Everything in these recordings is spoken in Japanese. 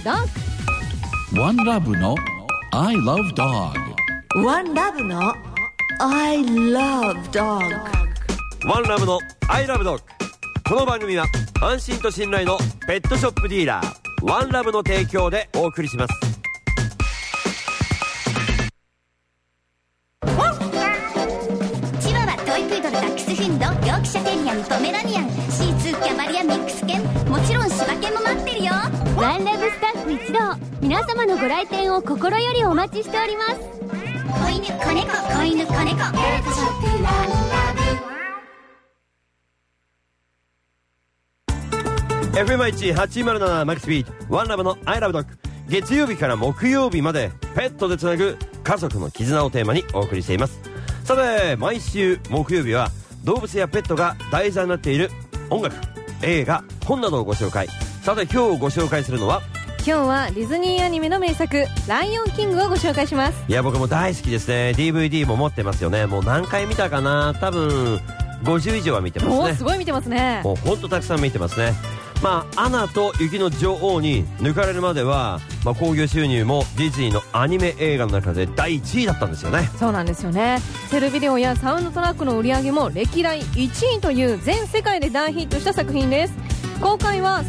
Dog。 One Love の I Love Dog。 One Love の I Love Dog。 One Love の I Love Dog。 この番組は安心と信頼のペットショップディーラーワンラブの提供でお送りします。 チワワ、トイプードル、ダックスフンド、ヨークシャテリアン、ポメラニアン、シーツー、キャバリア、ミックス犬、もちろん柴犬も待ってるよ。 ワンラブスタッフ一同、皆様のご来店を心よりお待ちしております。 子犬、子猫、子犬、子猫、ペットショップワンラブ。 FM1-807 マックスビートワンラブの I Love Dog。 月曜日から木曜日までペットでつなぐ家族の絆をテーマにお送りしています。さて毎週木曜日は動物やペットが題材になっている音楽、映画、本などをご紹介。さて今日ご紹介するのは、 今日はディズニーアニメの名作ライオンキングをご紹介します。 いや僕も大好きですね。 DVD も持ってますよね。もう何回見たかな、多分50以上は見てますね。 おー、すごい見てますね。 もうほんとたくさん見てますね。アナと雪の女王に抜かれるまでは、興行収入もディズニーのアニメ映画の中で第1位だったんですよね。 そうなんですよね。セルビデオやサウンドトラックの売り上げも歴代1位という全世界で大ヒットした作品です。公開は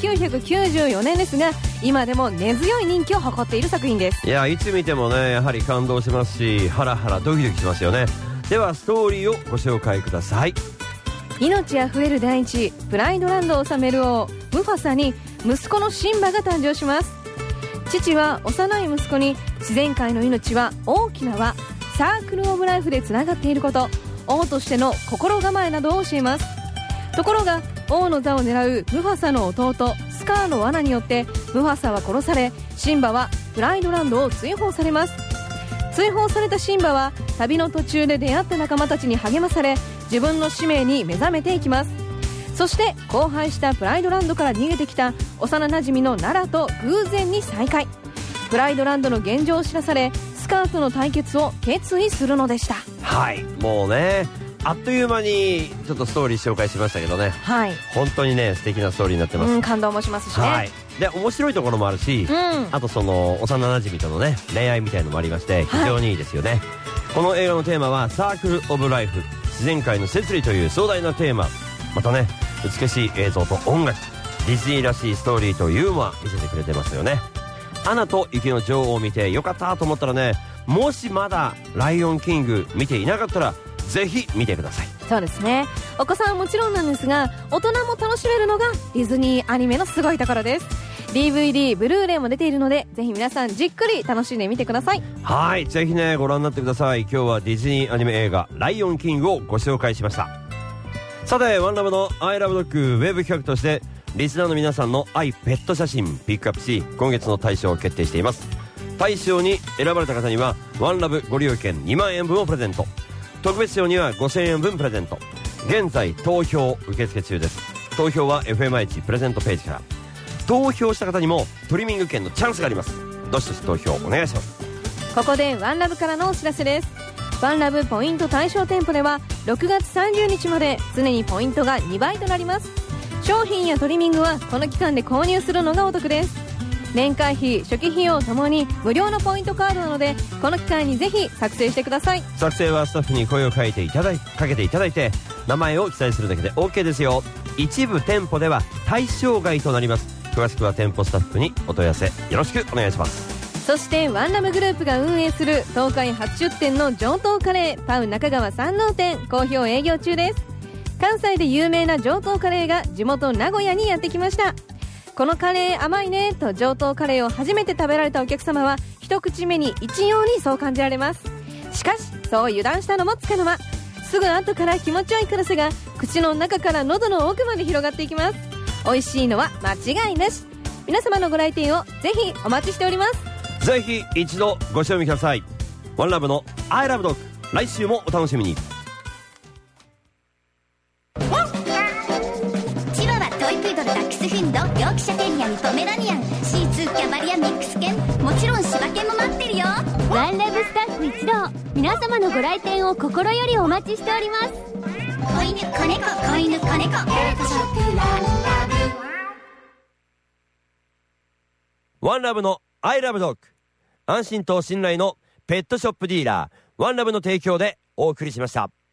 1994年ですが、今でも根強い人気を誇っている作品です。 いやいつ見てもねやはり感動しますし、ハラハラドキドキしますよね。ではストーリーをご紹介ください。 命あふれる大地プライドランドを治める王ムファサに息子のシンバが誕生します。父は幼い息子に自然界の命は大きな輪サークルオブライフでつながっていること、王としての心構えなどを教えます。ところが王の座を狙うムファサの弟スカーの罠によってムファサは殺され、シンバはプライドランドを追放されます。追放されたシンバは旅の途中で出会った仲間たちに励まされ、自分の使命に目覚めていきます。そして荒廃したプライドランドから逃げてきた幼なじみのナラと偶然に再会。プライドランドの現状を知らされ、スカーとの対決を決意するのでした。 はい、もうねあっという間にちょっとストーリー紹介しましたけどね、 はい、 本当にね素敵なストーリーになってます。 感動もしますしね、 はい、で面白いところもあるし、あとその幼なじみとのね恋愛みたいのもありまして非常にいいですよね、この映画のテーマはサークルオブライフ、自然界の摂理という壮大なテーマ、またね美しい映像と音楽、ディズニーらしいストーリーとユーモア見せてくれてますよね。アナと雪の女王を見てよかったと思ったらね、もしまだライオンキング見ていなかったらぜひ見てください。 そうですね、お子さんはもちろんなんですが大人も楽しめるのがディズニーアニメのすごいところです。 DVD、ブルーレイも出ているのでぜひ皆さんじっくり楽しんでみてください。 はい、ぜひねご覧になってください。今日はディズニーアニメ映画ライオンキングをご紹介しました。さてワンラブの I Love Dog ウェブ企画としてリスナーの皆さんの愛ペット写真ピックアップし、今月の大賞を決定しています。大賞に選ばれた方にはワンラブご利用券2万円分をプレゼント、特別賞には5000円分プレゼント。現在投票受付中です。投票は FMI1 プレゼントページから。投票した方にもトリミング券のチャンスがあります。どしどし投票お願いします。 ここでワンラブからのお知らせです。ワンラブポイント対象店舗では6月30日まで常にポイントが2倍となります。商品やトリミングはこの期間で購入するのがお得です。年会費、初期費用ともに無料のポイントカードなのでこの期間にぜひ作成してください。 作成はスタッフに声をかけていただいて名前を記載するだけで OK ですよ。一部店舗では対象外となります。詳しくは店舗スタッフにお問い合わせよろしくお願いします。 そしてワンラムグループが運営する東海初出店の上東カレーパウ中川山王店好評営業中です。関西で有名な上東カレーが地元名古屋にやってきました。このカレー甘いねと上東カレーを初めて食べられたお客様は一口目に一様にそう感じられます。しかしそう油断したのもつかの間、すぐ後から気持ちよい辛さが口の中から喉の奥まで広がっていきます。美味しいのは間違いなし。皆様のご来店をぜひお待ちしております。 ぜひ一度ご賞味ください。ワンラブの I Love Dog、 来週もお楽しみに。 チワワ、トイプードル、ダックスフンド、ヨークシャテリアン、ポメラニアン、シーツー、キャバリア、ミックス犬、もちろん柴犬も待ってるよ。 ワンラブスタッフ一同、皆様のご来店を心よりお待ちしております。 子犬、子猫、子犬、子猫、ペットショップワンラブ。 ワンラブのアイラブドッグ、安心と信頼のペットショップディーラーワンラブの提供でお送りしました。